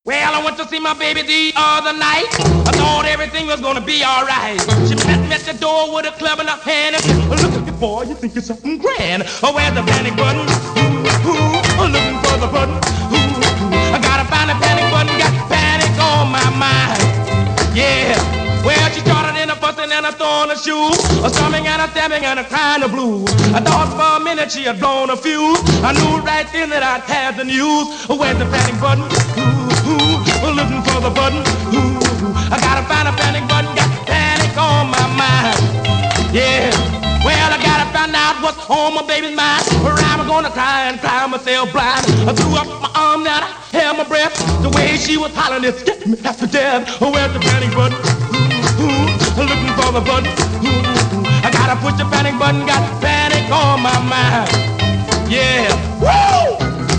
Well, I went to see my baby the other night. I thought everything was gonna be alright. She met me at the door with a club in her hand and said, look at me, boy, you think you're something grand. Oh, where's the panic button? Looking for the button. I gotta find the panic button, got panic on my mind. Yeah. Well, she started in a fussing and a throwing a shoe, a storming and a stabbing and a crying the blues. I thought for a minute she had blown a fuse. I knew right then that I'd had the news. Where's the panic button? Looking for the button. I gotta find a panic button, got panic on my mind. Yeah. Well, I gotta find out what's on my baby's mind, or I'm gonna cry and cry myself blind. I threw up my arm down, I held my breath. The way she was hollering, it scared me half to death. Where's the panic button? Looking for the button. I gotta push the panic button, got panic on my mind. Yeah. Woo!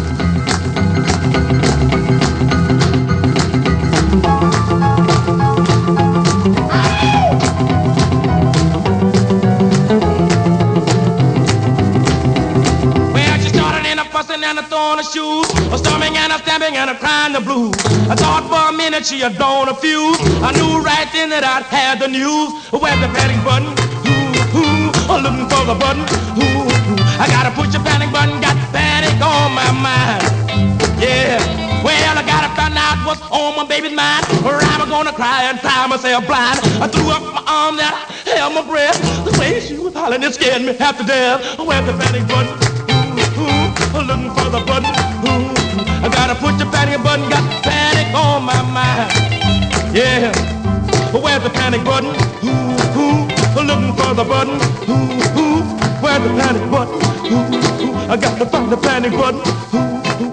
And a throwing a shoes, a storming and a stamping and a crying the blues. I thought for a minute she had blown a fuse. I knew right then that I'd had the news. Where's the panic button? Looking for the button. I gotta push the panic button, got panic on my mind. Yeah. Well, I gotta find out what's on my baby's mind, or I'm gonna cry and cry myself blind. I threw up my arm down, I held my breath. The way she was hollering, it scared me half to death. Where's the panic button? Looking for the button. I gotta push the panic button, got panic on my mind. Yeah. Where's the panic button? Looking for the button. Where's the panic button? I got to find the panic button.